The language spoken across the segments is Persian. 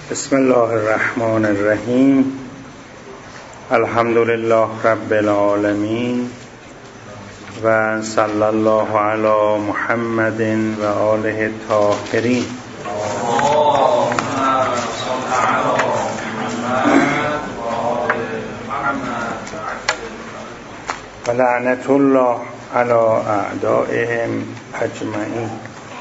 بسم الله الرحمن الرحیم. الحمد لله رب العالمین و صلی الله علی محمد و آله الطاهرین. و لعنت الله علی اعدائهم اجمعین.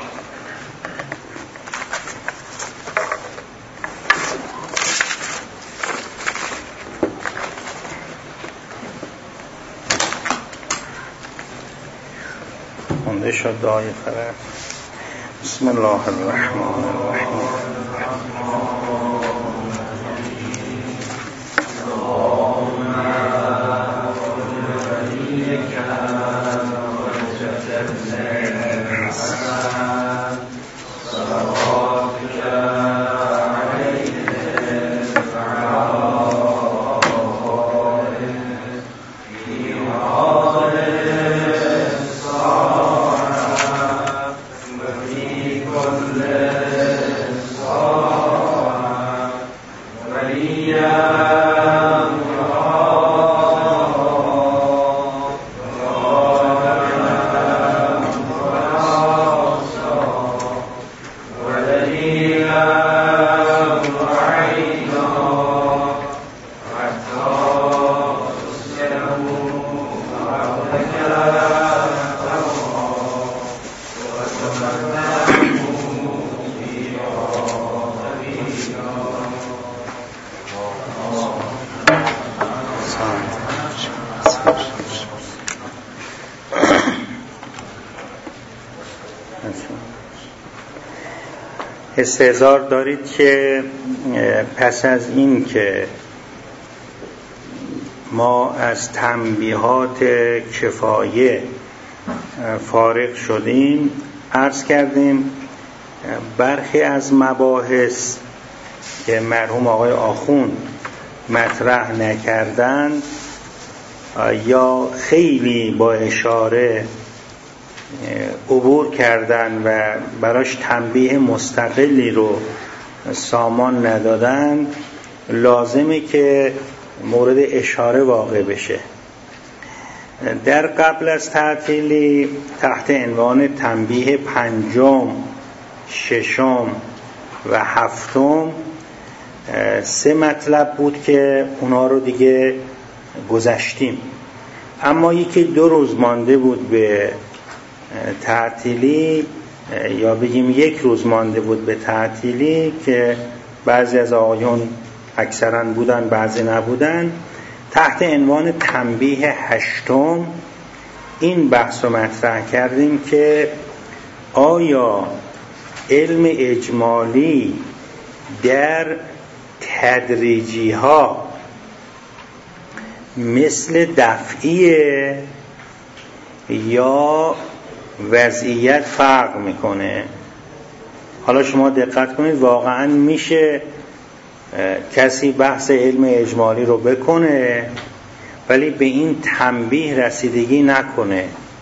خونده شد دعای فرد. بسم الله الرحمن الرحیم. استحضار دارید که پس از این که ما از تنبیهات کفایه فارغ شدیم، عرض کردیم برخی از مباحث که مرحوم آقای آخوند مطرح نکردند یا خیلی با اشاره عبور کردن و براش تنبیه مستقلی رو سامان ندادن، لازمه که مورد اشاره واقع بشه. در قبل از تعطیلی تحت عنوان تنبیه 5، 6 و 7 3 مطلب بود که اونا رو دیگه گذشتیم، اما یکی 2 روز مانده بود به تعطیلی، یا بگیم 1 روز مانده بود به تعطیلی که بعضی از آقایون اکثرا بودن بعضی نبودن. تحت عنوان تنبیه 8 این بحث رو مطرح کردیم که آیا علم اجمالی در تدریجی ها مثل دفعیه یا وضعیت فرق میکنه؟ حالا شما دقت کنید، واقعا میشه کسی بحث علم اجمالی رو بکنه ولی به این تنبیه رسیدگی نکنه.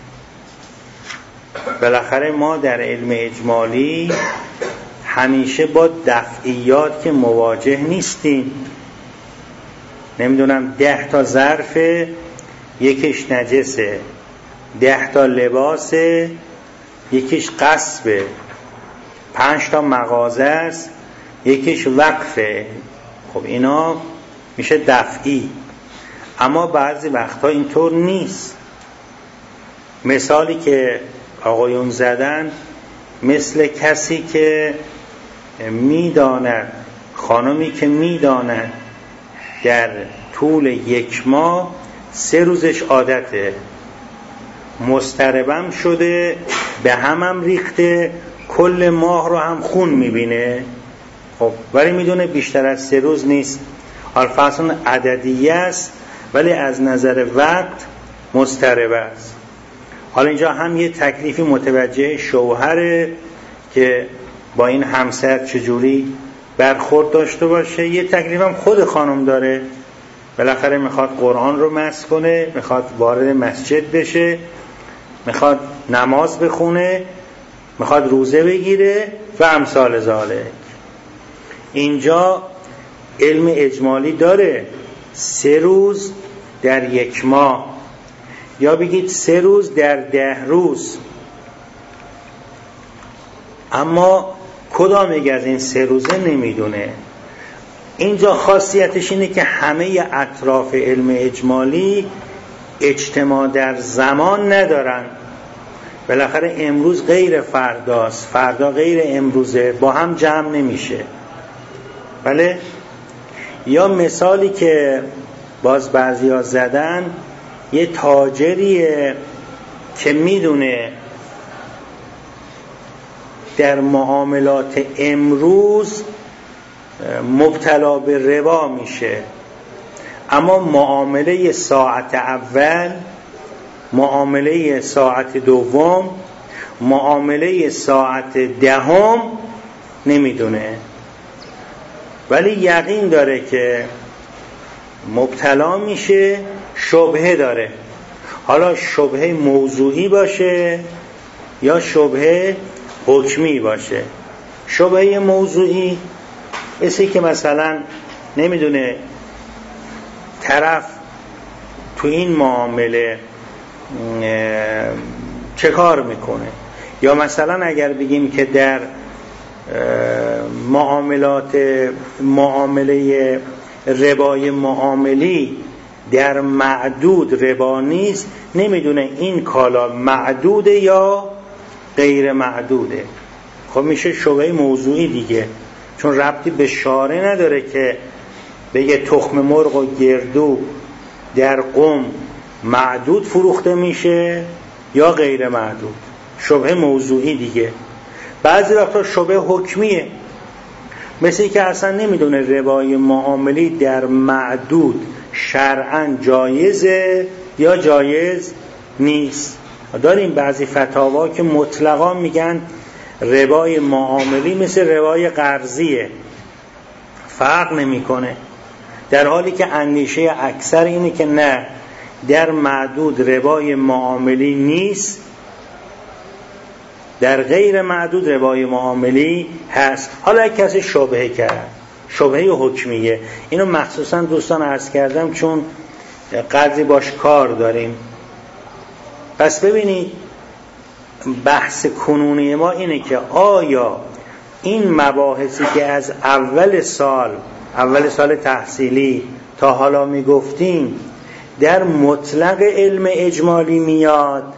بالاخره ما در علم اجمالی همیشه با دفعیات که مواجه نیستیم. نمیدونم 10 تا ظرف یکیش نجسه، 10 تا لباسه یکیش قصبه، 5 تا مغازه است یکیش وقفه. خب اینا میشه دفعی، اما بعضی وقتها اینطور نیست. مثالی که آقایون زدن مثل کسی که میداند، خانمی که میداند در طول 1 ماه 3 روزش عادته، مضطربم شده، به هم ریخته، کل ماه رو هم خون میبینه. خب ولی میدونه بیشتر از 3 روز نیست، الفاظون عددیه است ولی از نظر وقت مضطرب است. حالا اینجا هم یه تکلیفی متوجه شوهره که با این همسر چجوری برخورد داشته باشه، یه تکلیف هم خود خانم داره. بالاخره میخواد قرآن رو مس کنه، میخواد وارد مسجد بشه، میخواد نماز بخونه، میخواد روزه بگیره و امثال ذالک. اینجا علم اجمالی داره 3 روز در 1 ماه، یا بگید 3 روز در 10 روز. اما کدام یک از این 3 روزه نمیدونه. اینجا خاصیتش اینه که همه اطراف علم اجمالی اجتماع در زمان ندارن. بالاخره امروز غیر فرداست، فردا غیر امروزه، با هم جمع نمیشه. بله؟ یا مثالی که باز بعضیا زدن، یه تاجریه که میدونه در معاملات امروز مبتلا به ربا میشه، اما معامله ساعت اول، معامله ساعت دوم، معامله ساعت دهم نمیدونه، ولی یقین داره که مبتلا میشه، شبهه داره. حالا شبهه موضوعی باشه یا شبهه حکمی باشه. شبهه موضوعی مثل که مثلا نمیدونه طرف تو این معامله چه کار میکنه، یا مثلا اگر بگیم که در معامله ربای معاملی در معدود ربا نیست، نمیدونه این کالا معدوده یا غیر معدوده. خب میشه شبهه موضوعی دیگه، چون ربطی به شارع نداره که بگه تخم مرغ و گردو در قم معدود فروخته میشه یا غیر معدود. شبهه موضوعی دیگه. بعضی وقتا شبهه حکمیه، مثل این که اصلا نمیدونه ربای معاملی در معدود شرعاً جایزه یا جایز نیست. داریم بعضی فتاوا که مطلقاً میگن ربای معاملی مثل ربای قرضیه، فرق نمیکنه، در حالی که اندیشه اکثر اینه که نه، در معدود ربای معاملی نیست، در غیر معدود ربای معاملی هست. حالا کسی شبهه کرد، شبهه حکمیه، اینو مخصوصا دوستان عرض کردم چون قدری باش کار داریم. پس ببینید بحث کنونی ما اینه که آیا این مباحثی که از اول سال تحصیلی تا حالا میگفتیم در مطلق علم اجمالی میاد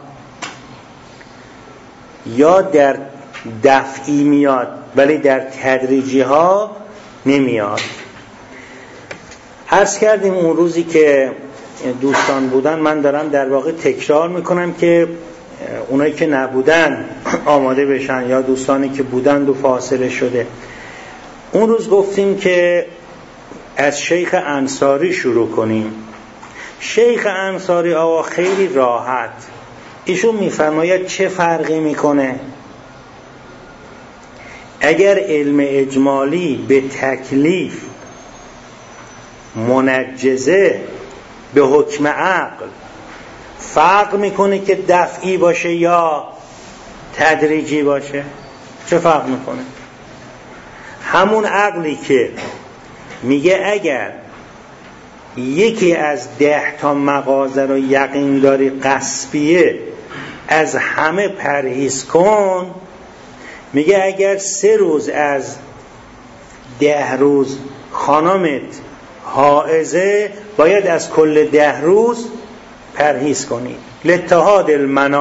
یا در دفعی میاد ولی در تدریجی ها نمیاد. عرض کردیم اون روزی که دوستان بودن، من دارم در واقع تکرار میکنم که اونایی که نبودن آماده بشن یا دوستانی که بودند و فاصله شده. اون روز گفتیم که از شیخ انصاری شروع کنیم. شیخ انصاری آقا خیلی راحت ایشون میفرماید چه فرقی میکنه اگر علم اجمالی به تکلیف منجزه به حکم عقل فرق میکنه که دفعی باشه یا تدریجی باشه. چه فرق میکنه؟ همون عقلی که میگه اگر یکی از 10 تا مغازه رو یقین داری غصبیه از همه پرهیز کن، میگه اگر 3 روز از 10 روز خانمت حائضه باید از کل 10 روز پرهیز کنی. لاتحاد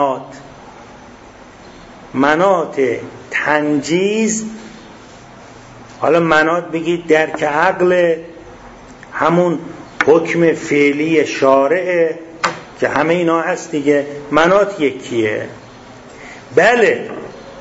مناط تنجیز، حالا مناط بگید درک عقل، همون حکم فعلی شارعه که همه اینا هست دیگه، مناط یکیه. بله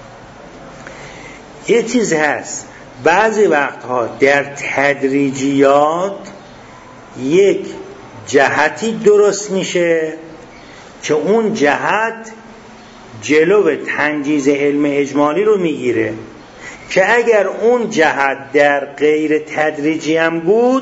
یه چیز هست بعضی وقتها در تدریجیات یک جهتی درست میشه که اون جهت جلو تنجیز علم اجمالی رو میگیره، که اگر اون جهت در غیر تدریجی هم بود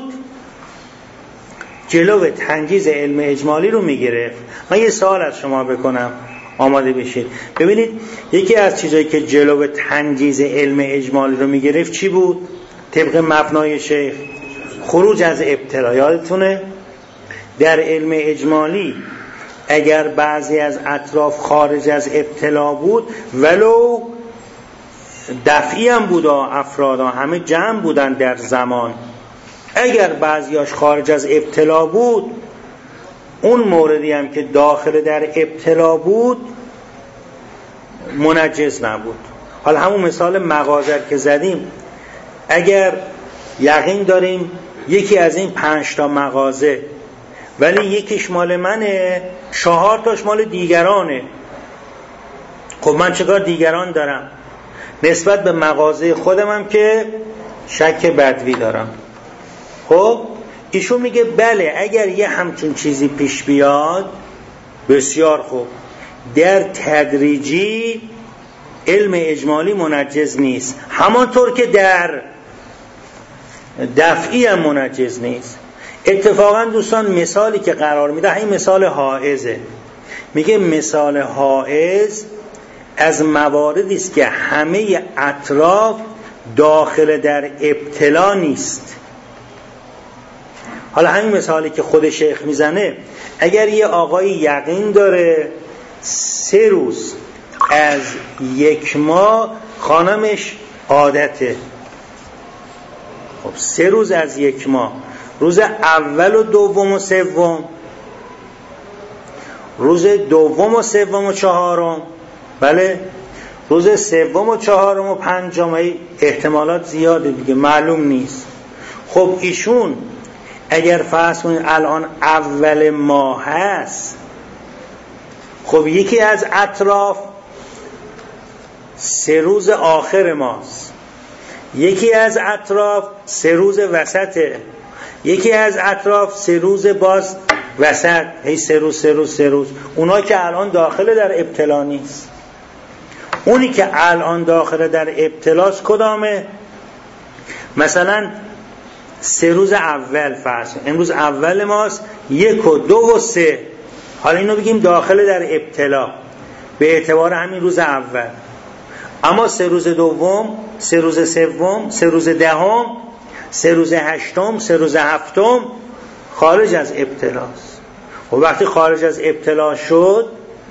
جلو تنجیز علم اجمالی رو میگیره. من یه سوال از شما بکنم، آماده بشید. ببینید یکی از چیزایی که جلو تنجیز علم اجمالی رو میگرفت چی بود؟ طبق مبنای شیخ خروج از ابتلا. یادتونه در علم اجمالی اگر بعضی از اطراف خارج از ابتلا بود ولو دفعی هم بود، افرادا همه جمع بودن در زمان، اگر بعضیاش خارج از ابتلا بود اون موردی هم که داخل در ابتلا بود منجز نبود. حالا همون مثال مغازه که زدیم، اگر یقین داریم یکی از این 5 مغازه ولی یکیش مال منه 4 مال دیگرانه، خب من چیکار دیگران دارم؟ نسبت به مغازه خودم هم که شک بدوی دارم. خب ایشون میگه بله اگر یه همچون چیزی پیش بیاد بسیار خوب، در تدریجی علم اجمالی منجز نیست، همانطور که در دفعی هم منجز نیست. اتفاقا دوستان مثالی که قرار میده این مثال حائزه. میگه مثال حائز از مواردی است که همه اطراف داخل در ابتلا نیست. حالا همین مثالی که خود شیخ میزنه، اگر یه آقای یقین داره 3 روز از 1 ماه خانمش عادته، خب 3 روز از 1 ماه، روز اول و دوم و سوم، روز دوم و سوم و چهارم، بله روز سوم و چهارم و پنجم، احتمالات زیاده دیگه معلوم نیست. خب ایشون اگر فرض کنید الان اول ماه هست، خب یکی از اطراف 3 روز آخر ماست، یکی از اطراف 3 روز وسطه، یکی از اطراف 3 روز باز وسط، هی 3 روز 3 روز 3 روز. اونا که الان داخل در ابتلا نیست. اونی که الان داخل در ابتلاست کدامه؟ مثلا 3 روز اول فرض، امروز اول ماست، 1 و 2 و 3. حالا اینو بگیم داخل در ابتلا به اعتبار همین روز اول. اما 3 روز دوم، 3 روز سوم، 3 روز دهم، 3 روز هشتم، 3 روز هفتم خارج از ابتلاست. و وقتی خارج از ابتلا شد،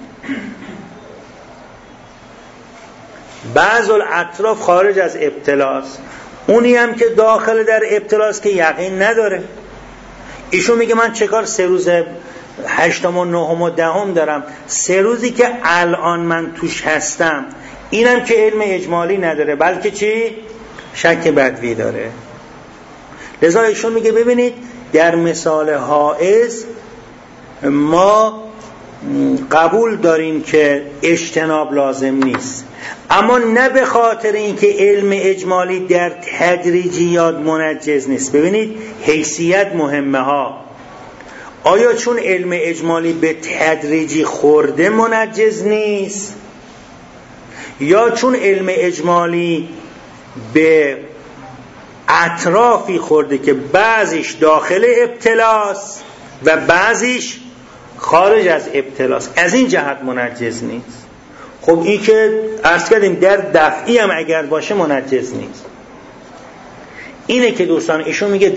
بعض الاطراف خارج از ابتلاست، اونی هم که داخل در ابتلاست که یقین نداره. ایشون میگه من چکار 3 روز هشتم و نهم و دهم دارم، 3 روزی که الان من توش هستم، اینم که علم اجمالی نداره بلکه چی؟ شک بدوی داره. لذا ایشون میگه ببینید در مثال حائز ما قبول داریم که اجتناب لازم نیست، اما نه به خاطر اینکه علم اجمالی در تدریجیات منجز نیست. ببینید حیثیت مهمه ها. آیا چون علم اجمالی به تدریجی خورده منجز نیست، یا چون علم اجمالی به اطرافی خورده که بعضیش داخل ابتلاست و بعضیش خارج از ابتلاست، از این جهت منجز نیست. خب این که عرض کردیم در دفعی هم اگر باشه منجز نیست. اینه که دوستان ایشون میگه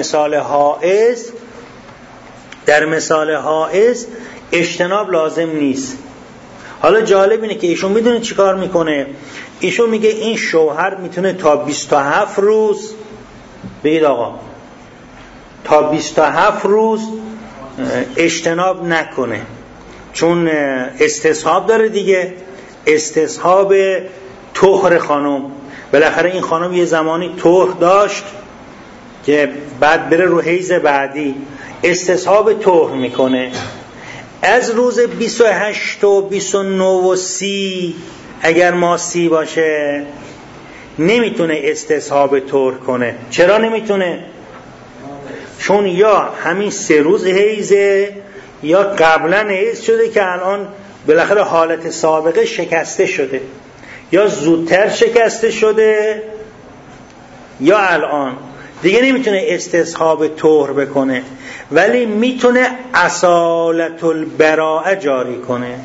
در مثال حائز اجتناب لازم نیست. حالا جالب اینه که ایشون میدونه چی کار میکنه. ایشون میگه این شوهر میتونه تا 27 روز، بگید آقا، تا 27 روز اجتناب نکنه، چون استصحاب داره دیگه، استصحاب طهر خانم. بالاخره این خانم یه زمانی طهر داشت که بعد بره رو حیض بعدی، استصحاب طهر میکنه. از روز 28 و 29 و 30 اگر ماسی باشه نمیتونه استصحاب طهر کنه. چرا نمیتونه؟ چون یا همین 3 روز حیضه یا قبلا حیض شده که الان بالاخره حالت سابقه شکسته شده، یا زودتر شکسته شده یا الان دیگه نمیتونه استصحاب طهر بکنه، ولی میتونه اصالت البراءه جاری کنه،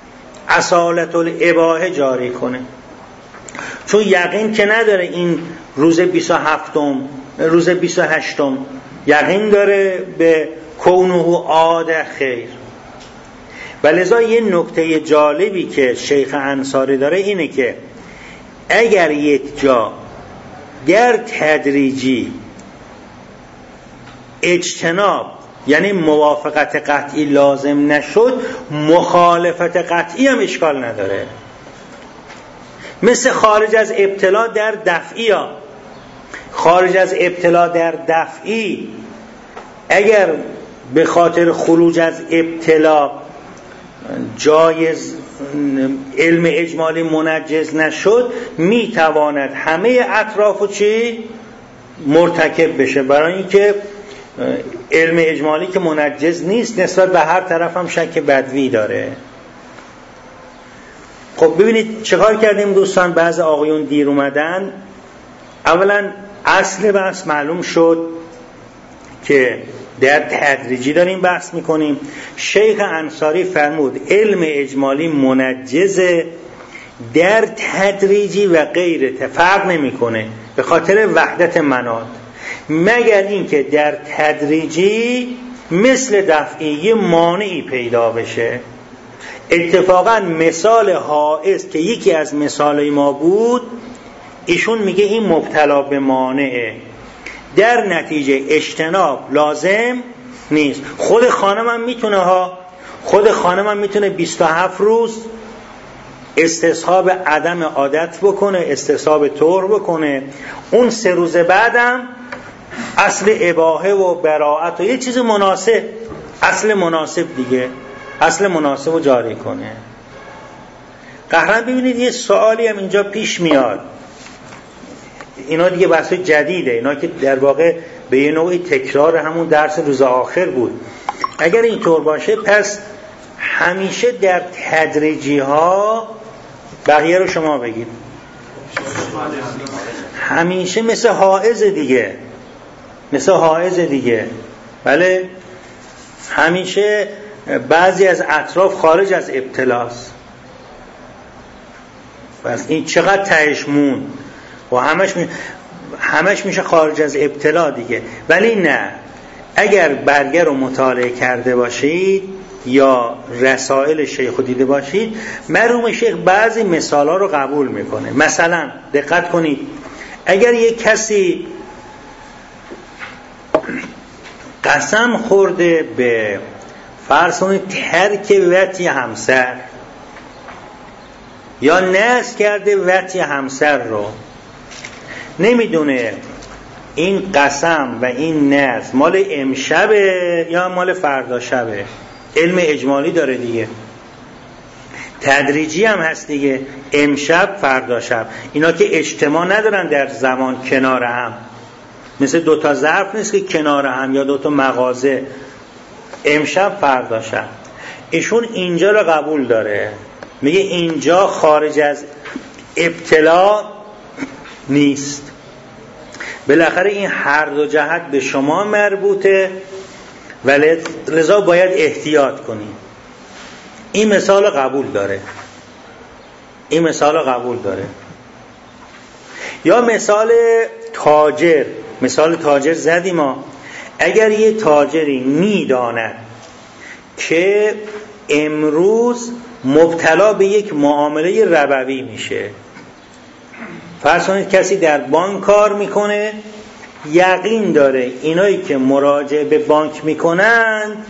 اصالت الاباحه جاری کنه، چون یقین که نداره این روز 27م روز 28م یقین داره به کونه عاد خیر. و لذا یه نکته جالبی که شیخ انصاری داره اینه که اگر یک جا در تدریجی اجتناب یعنی موافقت قطعی لازم نشد، مخالفت قطعی هم اشکال نداره. مثل خارج از ابتلا در دفعی ها. خارج از ابتلا در دفعی اگر به خاطر خروج از ابتلا جایز علم اجمالی منجز نشد، میتواند همه اطرافو چی؟ مرتکب بشه، برای اینکه علم اجمالی که منجز نیست نسبت به هر طرف هم شک بدوی داره. خب ببینید چیکار کردیم دوستان. بعض آقایون دیر اومدن. اولا اصل بحث معلوم شد که در تدریجی داریم بحث میکنیم. شیخ انصاری فرمود علم اجمالی منجزه، در تدریجی و غیره فرق نمیکنه به خاطر وحدت مناط، مگر اینکه در تدریجی مثل دفعی مانعی پیدا بشه. اتفاقا مثال حائز که یکی از مثالای ما بود، ایشون میگه این مبتلا به مانعه، در نتیجه اجتناب لازم نیست. خود خانم هم میتونه خود خانم هم میتونه 27 روز استصحاب عدم عادت بکنه، استصحاب طهر بکنه، اون 3 روز بعدم اصل اباحه و براءت و یه چیز مناسب، اصل مناسب دیگه، اصل مناسب رو جاری کنه. قهرن ببینید یه سوالی هم اینجا پیش میاد. اینا دیگه بحث جدیده، اینا که در واقع به یه نوعی تکرار همون درس روز آخر بود. اگر اینطور باشه پس همیشه در تدریجی ها، بقیه رو شما بگید، همیشه مثل حائز دیگه، مثل حائز دیگه، بله، همیشه بعضی از اطراف خارج از ابتلاست. پس این چقدر تهشمون و همش میشه خارج از ابتلا دیگه. ولی نه، اگر برگه رو مطالعه کرده باشید یا رسائل شیخ دیده باشید، مرحوم شیخ بعضی مثالا رو قبول میکنه. مثلا دقت کنید، اگر یک کسی قسم خورده به فرض کنید ترک وطی همسر یا نذر کرده وطی همسر رو، نمیدونه این قسم و این نذر مال امشبه یا مال فردا شبه. علم اجمالی داره دیگه، تدریجی هم هست دیگه، امشب فردا شب. اینا که اجتماع ندارن در زمان کنار هم، مثل 2 تا ظرف نیست که کنار هم یا 2 تا مغازه، امشب فردا شب. ایشون اینجا رو قبول داره، میگه اینجا خارج از ابتلا نیست. بالاخره این هر دو جهت به شما مربوطه و لذا باید احتیاط کنید. این مثال قبول داره، این مثال قبول داره. یا مثال تاجر، مثال تاجر زدیم ما. اگر یه تاجری میداند که امروز مبتلا به یک معامله ربوی میشه، فرض کنید کسی در بانک کار میکنه، یقین داره اینایی که مراجعه به بانک میکنند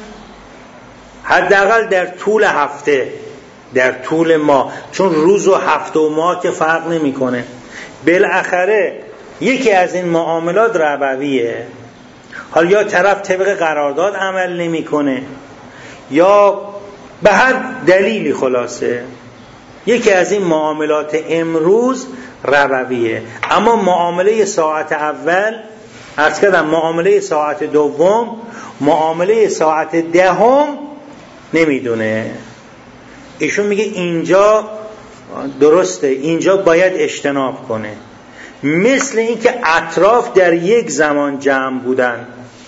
حداقل در طول هفته، در طول ماه، چون روز و هفته و ماه که فرق نمیکنه، بالاخره یکی از این معاملات ربویه. حالا یا طرف طبق قرارداد عمل نمیکنه یا به هر دلیلی، خلاصه یکی از این معاملات امروز ربویه. اما معامله ساعت اول، عرض کردم معامله ساعت دوم، معامله ساعت دهم نمیدونه. ایشون میگه اینجا درسته، اینجا باید اجتناب کنه. مثل این که اطراف در یک زمان جمع بودن،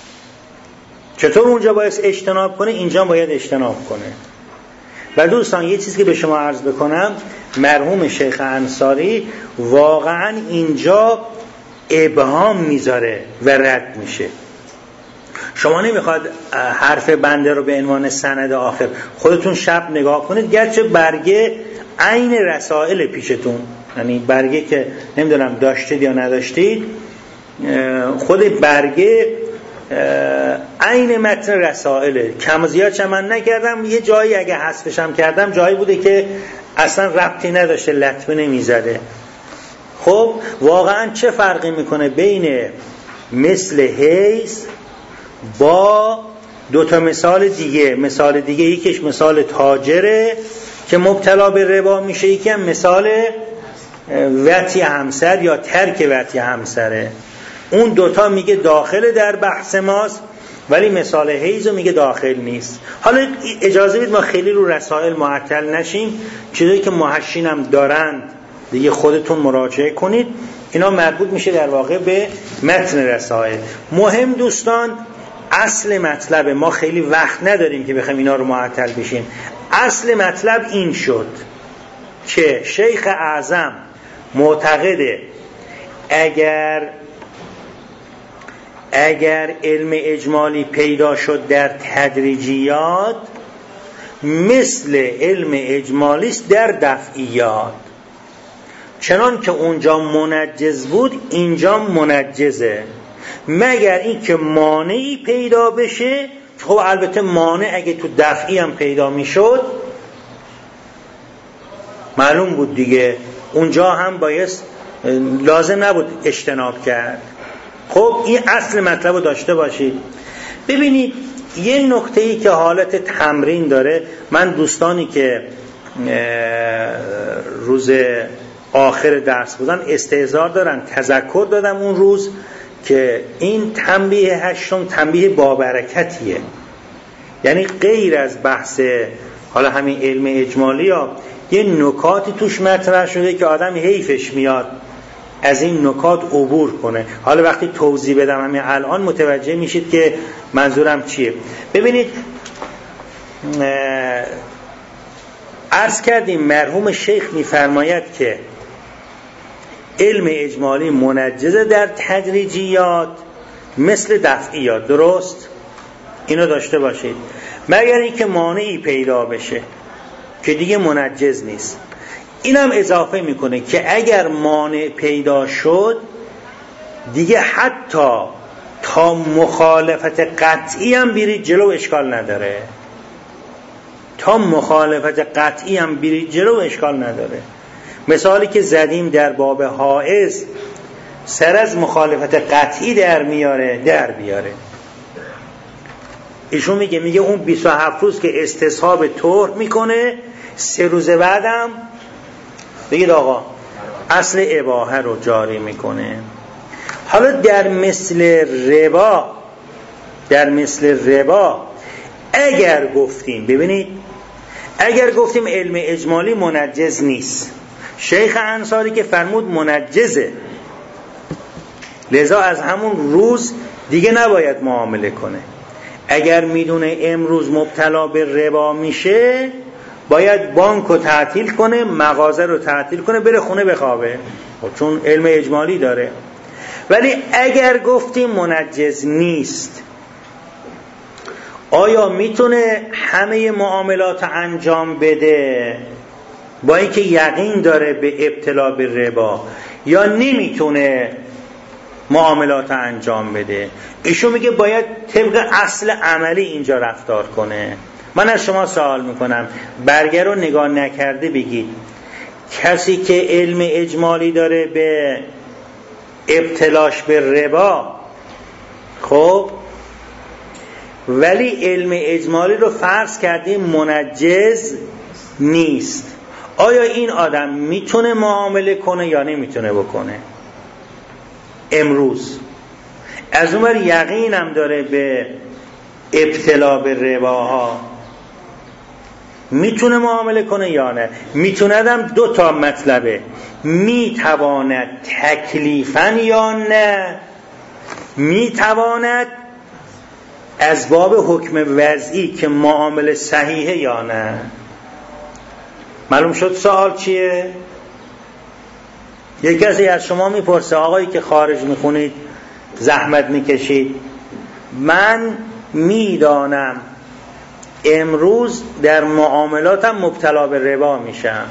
چطور اونجا باید اجتناب کنه، اینجا باید اجتناب کنه. و دوستان یه چیزی که به شما عرض بکنم، مرحوم شیخ انصاری واقعا اینجا ابهام میذاره و رد میشه. شما نمیخواد حرف بنده رو به عنوان سند آخر خودتون شب نگاه کنید، گرچه برگه عین رسائل پیشتون، یعنی برگه که نمیدونم داشتید یا نداشتید، خود برگه عین متن رسائله. کم و زیاد من نکردم، یه جایی اگه حذفشم کردم جایی بوده که اصلا ربطی نداشته، لطمه نمیزده. خب واقعا چه فرقی میکنه بین مثل حیز با دوتا مثال دیگه؟ مثال دیگه یکیش مثال تاجره که مبتلا به ربا میشه، یکی هم مثال وطی همسر یا ترک وطی همسره. اون دوتا میگه داخل در بحث ماست، ولی مثال حیز رو میگه داخل نیست. حالا اجازه بدید ما خیلی رو رسائل معطل نشیم، چیزایی که محشین هم دارند دیگه خودتون مراجعه کنید، اینا مربوط میشه در واقع به متن رسائل. مهم دوستان اصل مطلب، ما خیلی وقت نداریم که بخوایم اینا رو معطل بشیم. اصل مطلب این شد که شیخ اعظم معتقده اگر علم اجمالی پیدا شد در تدریجیات، مثل علم اجمالی است در دفعیات. چنان که اونجا منجز بود اینجا منجزه، مگر این که مانعی پیدا بشه. خب البته مانع اگه تو دفعی هم پیدا میشد معلوم بود دیگه، اونجا هم بایست لازم نبود اجتناب کرد. خب این اصل مطلب رو داشته باشید. ببینید یه نکته‌ای که حالت تمرین داره، من دوستانی که روز آخر درس بودن استحضار دارن، تذکر دادم اون روز که این تنبیه هشتم تنبیه بابرکتیه، یعنی غیر از بحث حالا همین علم اجمالی ها یه نکاتی توش مطرح شده که آدم حیفش میاد از این نکات عبور کنه. حالا وقتی توضیح بدم همین الان متوجه میشید که منظورم چیه. ببینید عرض کردیم مرحوم شیخ میفرماید که علم اجمالی منجزه در تدریجیات مثل دفعیات، درست؟ اینو داشته باشید. مگر اینکه مانعی پیدا بشه که دیگه منجز نیست. اینم اضافه میکنه که اگر مانع پیدا شد دیگه حتی تا مخالفت قطعی هم برید جلو اشکال نداره، تا مخالفت قطعی هم برید جلو اشکال نداره. مثالی که زدیم در باب حائز سر از مخالفت قطعی در بیاره. ایشون میگه اون 27 روز که استصحاب طهر میکنه، 3 روز بعدم بگید آقا اصل اباحه رو جاری میکنه. حالا در مثل ربا اگر گفتیم، ببینید اگر گفتیم علم اجمالی منجز نیست، شیخ انصاری که فرمود منجزه، لذا از همون روز دیگه نباید معامله کنه. اگر میدونه امروز مبتلا به ربا میشه باید بانک رو تعطیل کنه، مغازه رو تعطیل کنه، بره خونه بخوابه، چون علم اجمالی داره. ولی اگر گفتیم منجز نیست، آیا میتونه همه معاملات انجام بده با اینکه یقین داره به ابتلا به ربا، یا نمیتونه معاملات انجام بده؟ ایشون میگه باید طبق اصل عملی اینجا رفتار کنه. من از شما سوال میکنم، برگه رو نگاه نکرده بگید کسی که علم اجمالی داره به ابتلاش به ربا، خب ولی علم اجمالی رو فرض کردیم منجز نیست، آیا این آدم میتونه معامله کنه یا نمیتونه بکنه؟ امروز از اون ور یقینم داره به ابتلا به رباها، میتونه معامله کنه یا نه؟ میتوندم 2 تا مطلبه، میتواند تکلیفاً یا نه، میتواند از باب حکم وضعی که معامله صحیحه یا نه. معلوم شد سوال چیه؟ یک کسی از شما میپرسه آقایی که خارج میخونید زحمت میکشید، من میدانم امروز در معاملاتم مبتلا به ربا میشم،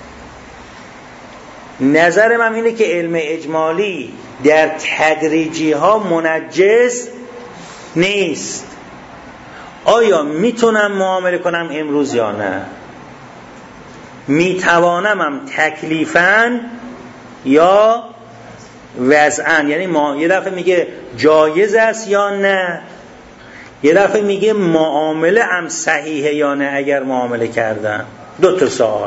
نظر من اینه که علم اجمالی در تدریجی ها منجز نیست، آیا میتونم معامله کنم امروز یا نه؟ میتوانمم تکلیفاً یا وضعاً، یعنی یه دفعه میگه جایز است یا نه، یه دفعه میگه معامله هم صحیحه یا نه اگر معامله کردم. دو تا سوال.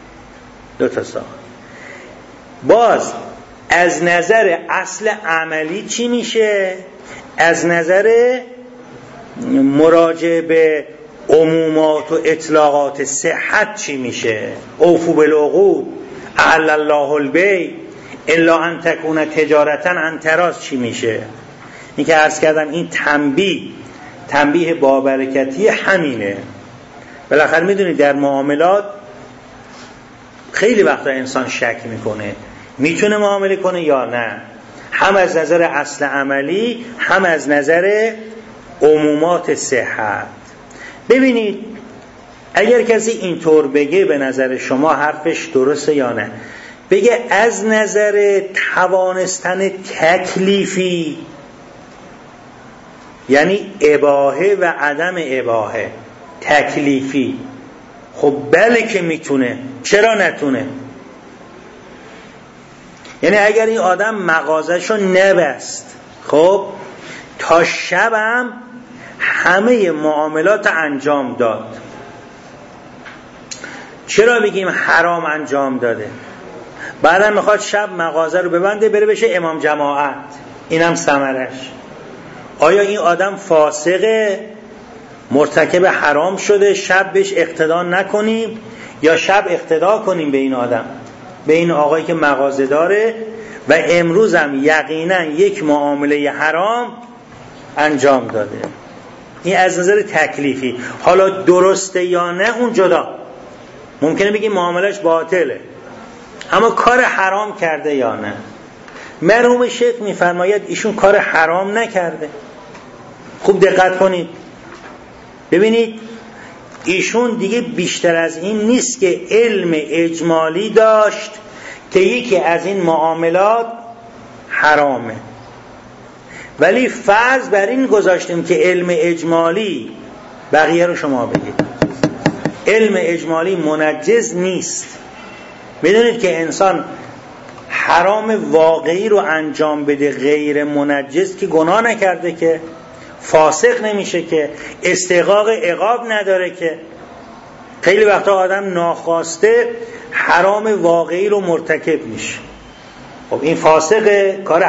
باز از نظر اصل عملی چی میشه؟ از نظر مراجعه به عمومات و اطلاقات صحت چی میشه؟ اوفوا بالعقود، احل الله البیع الا ان تکون تجارتا عن تراض چی میشه؟ این که عرض کردم این تنبیه بابرکتی همینه. بالاخره میدونید در معاملات خیلی وقتا انسان شک میکنه میتونه معامله کنه یا نه، هم از نظر اصل عملی هم از نظر عمومات صحت. ببینید اگر کسی اینطور بگه به نظر شما حرفش درسته یا نه؟ بگه از نظر توانستن تکلیفی، یعنی اباحه و عدم اباحه تکلیفی، خب بله که میتونه، چرا نتونه؟ یعنی اگر این آدم مغازه‌شو نبست، خب تا شبم همه معاملات انجام داد، چرا بگیم حرام انجام داده؟ بعدم میخواد شب مغازه رو ببنده بره بشه امام جماعت، اینم ثمرش. آیا این آدم فاسقه، مرتکب حرام شده، شب بهش اقتدا نکنیم یا شب اقتدا کنیم به این آدم، به این آقایی که مغازه داره و امروز هم یقینا یک معامله حرام انجام داده؟ این از نظر تکلیفی. حالا درسته یا نه اون جدا، ممکنه بگیم معاملش باطله، اما کار حرام کرده یا نه؟ مرحوم شیخ میفرماید ایشون کار حرام نکرده. خوب دقت کنید ببینید، ایشون دیگه بیشتر از این نیست که علم اجمالی داشت که یکی از این معاملات حرامه، ولی فرض بر این گذاشتیم که علم اجمالی، بقیه رو شما بگید، علم اجمالی منجز نیست. میدونید که انسان حرام واقعی رو انجام بده غیر منجز که گناه نکرده، که فاسق نمیشه، که استحقاق عقاب نداره، که خیلی وقتا آدم ناخواسته حرام واقعی رو مرتکب میشه. خب این فاسقه، کار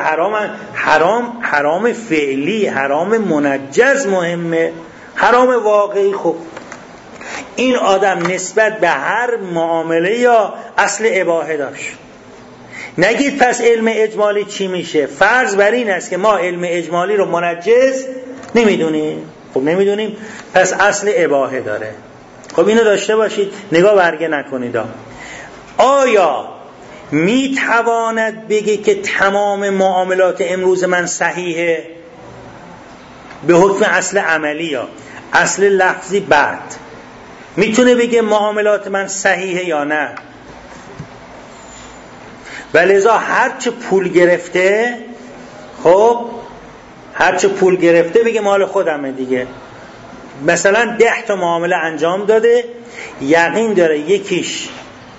حرام فعلی، حرام منجز مهمه، حرام واقعی. خب این آدم نسبت به هر معامله یا اصل اباحه داشت. نگید پس علم اجمالی چی میشه؟ فرض بر این است که ما علم اجمالی رو منجز نمیدونیم. خب نمیدونیم، پس اصل اباحه داره. خب اینو داشته باشید، نگاه برگه نکنید. آیا میتواند بگه که تمام معاملات امروز من صحیحه به حکم اصل عملی یا اصل لفظی؟ بعد میتونه بگه معاملات من صحیحه یا نه؟ ولذا هرچه پول گرفته، خب هرچه پول گرفته بگه مال خودمه دیگه. مثلا 10 تا معامله انجام داده، یقین داره یکیش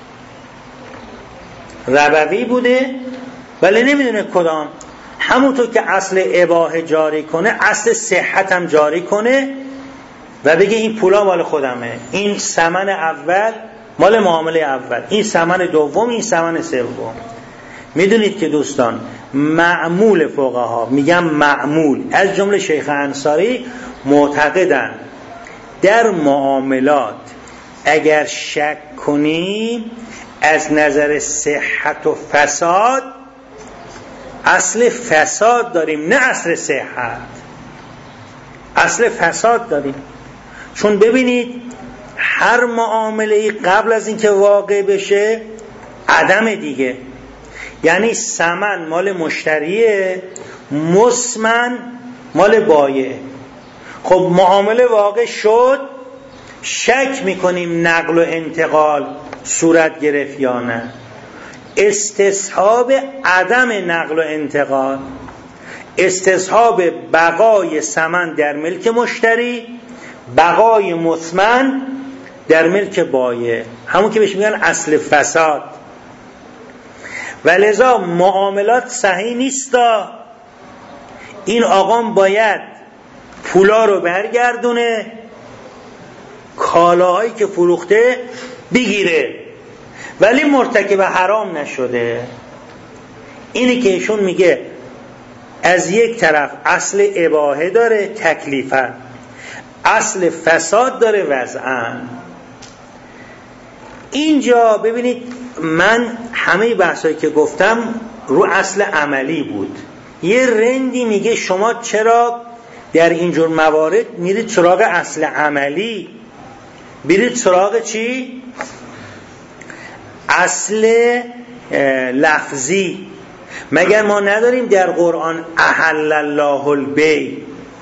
ربوی بوده ولی نمیدونه کدام. همونطور که اصل اباحه جاری کنه، اصل صحت هم جاری کنه و بگه این پولا مال خودمه، این ثمن اول مال معامله اول، این ثمن دوم، این ثمن سوم. میدونید که دوستان، معمول فقها، میگم معمول، از جمله شیخ انصاری، معتقدن در معاملات اگر شک کنیم از نظر صحت و فساد، اصل فساد داریم نه اصل صحت، اصل فساد داریم. چون ببینید هر معامله قبل از اینکه واقع بشه عدم دیگه، یعنی ثمن مال مشتریه، مسمن مال بایع. خب معامله واقع شد، شک میکنیم نقل و انتقال صورت گرفت یا نه. استصحاب عدم نقل و انتقال، استصحاب بقای ثمن در ملک مشتری، بقای مثمن در ملک بایع، همون که بهش میگن اصل فساد. ولذا معاملات صحیح نیستا. این آقام باید پولا رو برگردونه، کالاهایی که فروخته بگیره، ولی مرتکب حرام نشده. اینی که ایشون میگه از یک طرف اصل اباحه داره تکلیفا، اصل فساد داره وضعا. اینجا ببینید من همه بحثایی که گفتم رو اصل عملی بود. یه رندی میگه شما چرا در اینجور موارد میرید سراغ اصل عملی، برید سراغ چی؟ اصل لفظی. مگر ما نداریم در قرآن احل الله البیع؟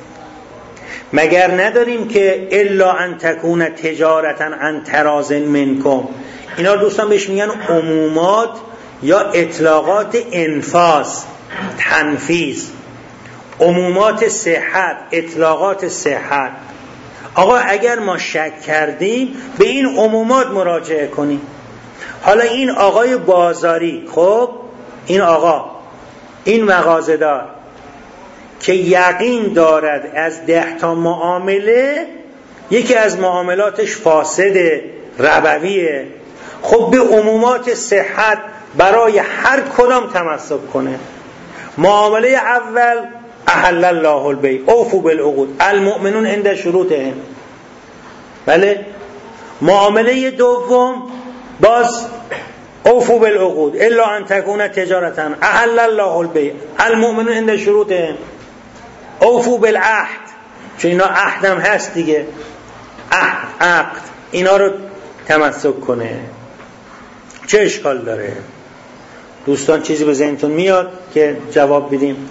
مگر نداریم که الا ان تکون تجارتا عن تراض منکم؟ اینا دوستان بهش میگن عمومات یا اطلاقات انفاذ، تنفیذ. عمومات صحت، اطلاقات صحت. آقا اگر ما شک کردیم به این عمومات مراجعه کنیم. حالا این آقای بازاری، خب این آقا، این مغازه‌دار که یقین دارد از 10 تا معامله یکی از معاملاتش فاسد ربویه، خب به عمومات صحت برای هر کدام تمسک کنه. معامله اول احل الله البیع اوفوا بالعقود المؤمنون عند شروطهم. بله. معامله دوم باز اوفوا بالعقود الا ان تكون تجارتا احل الله البیع المؤمنون عند شروطهم اوفوا بالعهد. چون اینا عهدم هست دیگه، عقد اینا رو تمسک کنه. چه اشکال داره؟ دوستان چیزی به ذهنتون میاد که جواب بدیم؟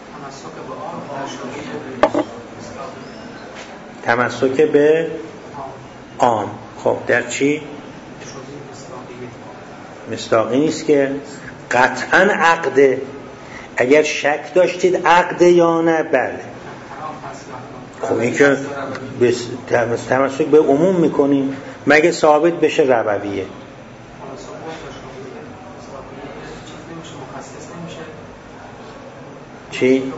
تمسک به عام. خب در چی؟ مصداقی نیست که قطعا عقده. اگر شک داشتید عقده یا نه، بله. خب این که تمسک به عموم میکنیم مگه ثابت بشه ربویه. چی؟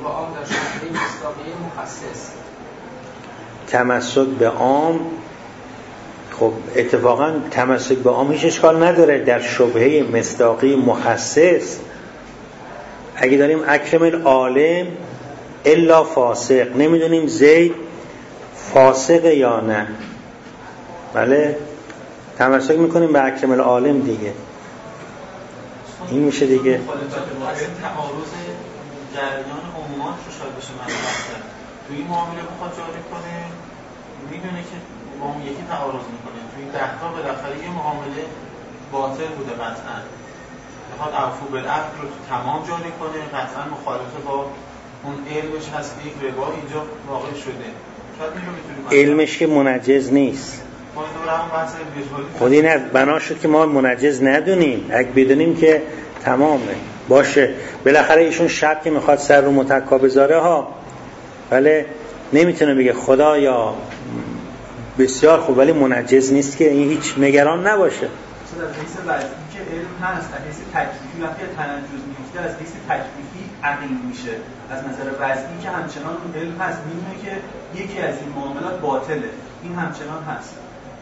تمسک به عام. خب اتفاقا تمسک به عام هیچ اشکال نداره در شبهه مصداقی مخصص. اگه داریم اکرم العالم الا فاسق، نمیدونیم زید فاسق یا نه، بله تمسک میکنیم به اکرم العالم دیگه. این میشه دیگه تعارض جریان عمومات رو شاید بشه مطرح. توی این معامله بخواد جاری کنه، میدونه که با اون یکی تعارض میکنه. توی این 10 تا بالاخره یه معامله باطل بوده، قطعا بخواد عفو بالعفو رو تمام جاری کنه، قطعا مخالفه با اون علمش هست که یک ربا اینجا واقع شده. شاید این رو میتونیم علمش که منجز نیست. خودی نه بنا شد که ما منجز ندونیم. اگه بدونیم که تمامه باشه. بالاخره ایشون شب که میخواد سر رو متکا بذاره ها، ولی نمیتونه بگه خدایا بسیار خوب، ولی منجز نیست که این هیچ نگران نباشه. از حیث وضعی که علم هست، از حیث تکلیفی وقتی تنجز میفته از حیث تکلیفی عقیم میشه. از نظر وضعی که همچنان اون علم هست، میدونه که یکی از این معاملات باطله، این همچنان هست.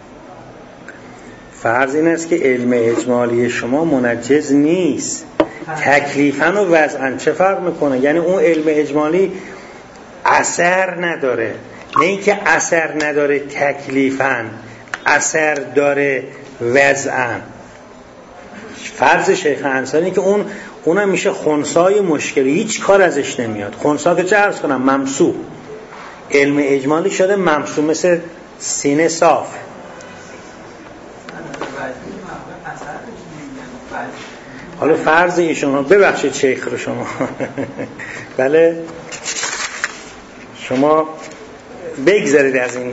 فرض این است که علم اجمالی شما منجز نیست، تکلیفاً و وضعاً چه فرق میکنه؟ یعنی اون علم اجمالی اثر نداره، نه اینکه اثر نداره تکلیفاً، اثر داره وضعاً. فرض شیخ انصاری که اونم میشه خنثای مشکلی، هیچ کار ازش نمیاد. خنثا که چه عرض کنم؟ ممسوح. علم اجمالی شده ممسوح، مثل سینه صاف. حالا فرض ایشون، ببخشید شیخ رو شما بله شما بگذارید از این.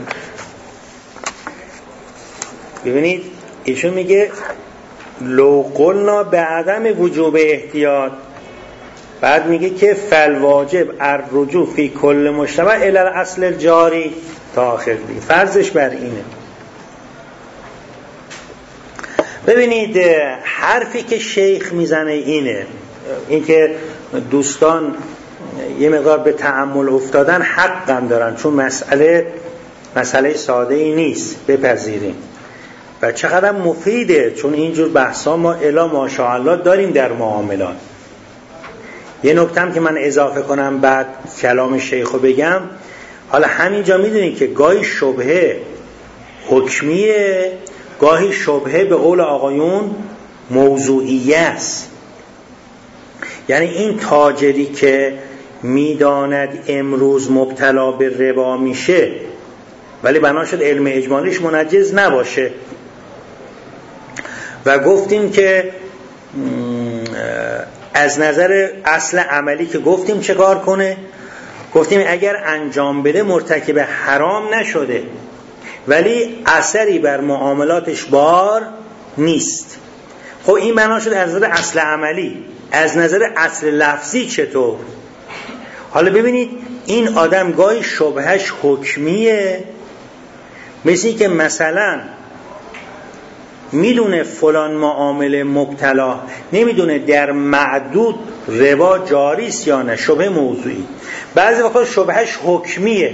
ببینید ایشون میگه لو قلنا به عدم وجوب احتیاط، بعد میگه که فالواجب الرجوع فی کل مجتمع الی الاصل الجاری تا آخر دیگه. فرضش بر اینه. ببینید حرفی که شیخ میزنه اینه، اینکه دوستان یه مقدار به تأمل افتادن حقم دارن، چون مسئله ساده ای نیست، بپذیریم و چقدر مفیده، چون اینجور بحثا ما الا ماشاءالله داریم در معاملات. یه نکته هم که من اضافه کنم بعد کلام شیخو بگم، حالا همینجا میدونید که گاهی شبهه حکمیه، گاهی شبهه به قول آقایون موضوعیه است. یعنی این تاجری که میداند امروز مبتلا به ربا میشه ولی بنا شد علم اجمالیش منجز نباشه و گفتیم که از نظر اصل عملی که گفتیم چه کار کنه؟ گفتیم اگر انجام بده مرتکب حرام نشده ولی اثری بر معاملاتش بار نیست. خب این بنا شد از نظر اصل عملی. از نظر اصل لفظی چطور؟ حالا ببینید این آدم گاهی شبهش حکمیه، مثل که مثلا میدونه فلان معامله مبتلا، نمیدونه در معدود ربا جاری است یا نه، شبه موضوعی. بعضی وقتا شبهش حکمیه،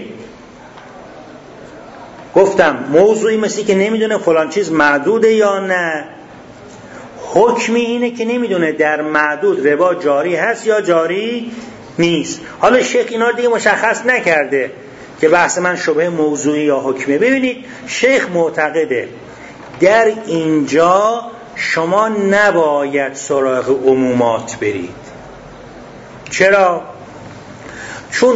گفتم موضوعی مثل که نمیدونه فلان چیز معدوده یا نه، حکمی اینه که نمیدونه در معدود ربا جاری هست یا جاری نیست. حالا شیخ اینا رو دیگه مشخص نکرده که بحث من شبه موضوعی یا حکمی. ببینید شیخ معتقده در اینجا شما نباید سراغ عمومات برید. چرا؟ چون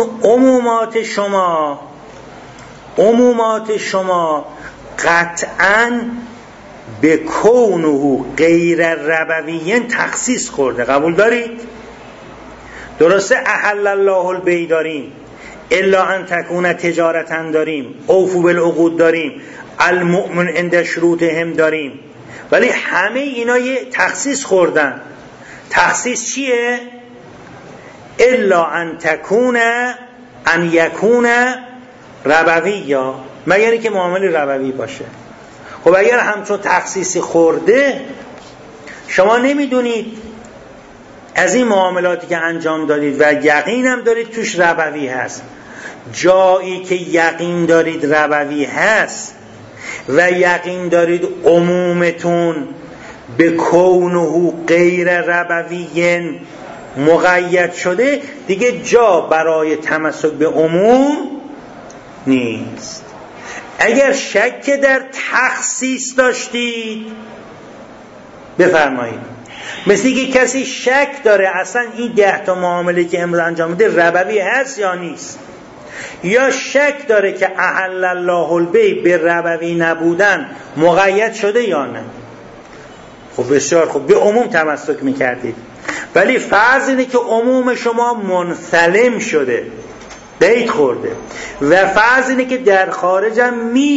عمومات شما قطعاً به کونه غیر ربویین تخصیص خورده. قبول دارید؟ درسته احل الله البیع داریم، الا ان تکون تجارتن داریم، اوفو بالعقود داریم، المؤمن عند شروطهم داریم، ولی همه اینا یه تخصیص خوردن. تخصیص چیه؟ الا ان تکون ان یکون ربویا، مگر اینکه معامله ربوی باشه. خب اگر همچون تخصیصی خورده شما نمیدونید از این معاملاتی که انجام دادید و یقینم دارید توش ربوی هست، جایی که یقین دارید ربوی هست و یقین دارید عمومتون به کونه غیر ربویین مقید شده، دیگه جا برای تمسک به عموم نیست. اگر شک در تخصیص داشتید بفرمایید، مثل که کسی شک داره اصلا این 10 تا معامله که امروز انجام میده ربوی هست یا نیست، یا شک داره که احل الله البیع به ربوی نبودن مقید شده یا نه. خب بسیار خوب، به عموم تمسک میکردید، ولی فرض اینه که عموم شما منسلم شده، بیت خورده، و فرض اینه که در خارجم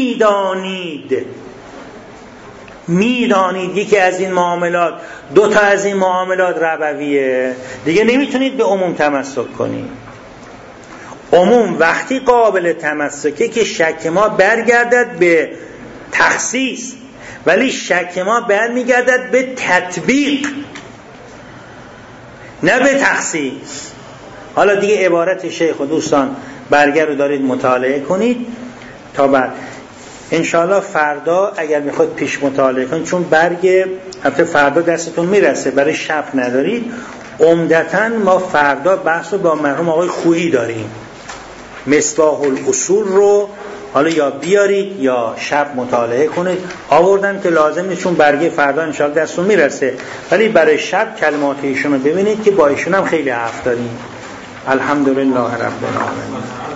میدانید یکی از این معاملات، 2 تا از این معاملات ربویه، دیگه نمیتونید به عموم تمسک کنید. عموم وقتی قابل تمسکه که شک ما برگردد به تخصیص، ولی شک ما برمیگردد به تطبیق نه به تخصیص. حالا دیگه عبارت شیخ و دوستان برگر رو دارید مطالعه کنید تا بعد انشاءالله فردا اگر میخواد پیش مطالعه کنید، چون برگ هفته فردا دستتون میرسه، برای شب ندارید. عمدتاً ما فردا بحث رو با مرحوم آقای خویی داریم، مصباح الاصول رو حالا یا بیارید یا شب مطالعه کنید. آوردن که لازم نیست چون برگه فردا انشاءالله دستتون میرسه، ولی برای شب کلمات ایشون رو ببینید که با ایشون هم خیلی حرف داریم. الحمدلله رب العالمین.